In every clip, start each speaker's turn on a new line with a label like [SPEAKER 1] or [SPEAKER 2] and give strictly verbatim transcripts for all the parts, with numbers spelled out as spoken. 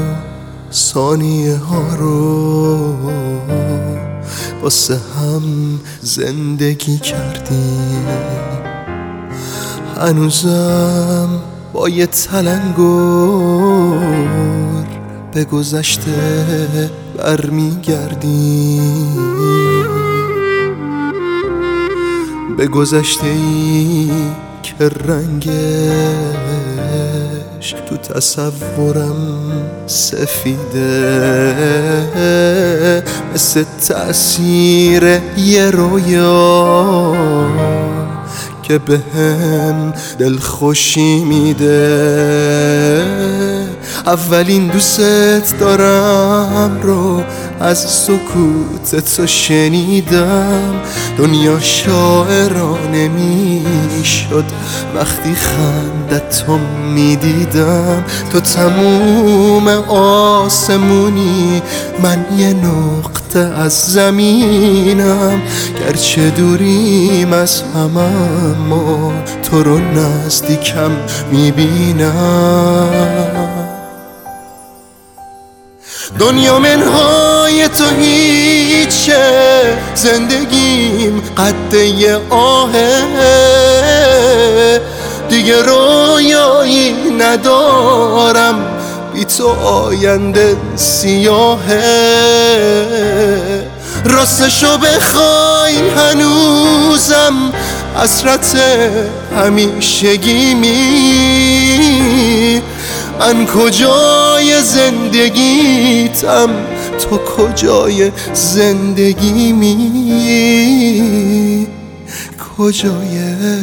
[SPEAKER 1] ثانیه ها رو واسه هم زندگی کردیم. هنوزم با یه تلنگر به گذشته برمیگردیم، به گذشته ای که رنگش تو تصورم سفیده، مثل تأثیر یه رویا که به هم دلخوشی میده. اولین دوست دارم رو از سکوت تو شنیدم. دنیا شاعرانه میشد وقتی خندت رو میدیدم. تو تموم آسمونی، من یه نقطه از زمینم. گرچه دوریم از هم اما تو رو نزدیکم میبینم. دنیا منهای تو هیچه، زندگیم قده یه آهه. دیگه رویایی ندارم، بی تو آینده سیاهه. راستشو بخوای هنوزم حسرت همیشگیمی. من کجای زندگیتم، تو کجای زندگیمی، کجای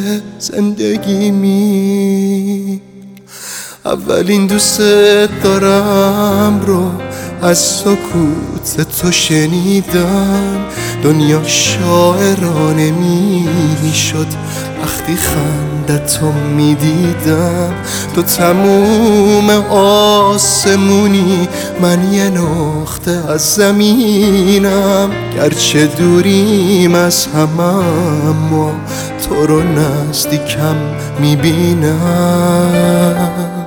[SPEAKER 1] زندگیمی. اولین دوست دارم رو از سکوت تو شنیدم. دنیا شاعرانه میشد وقتی خندت رو میدیدم. تو تموم آسمونی، من یه نقطه از زمینم. گرچه دوریم از هم اما تو رو نزدیکم میبینم.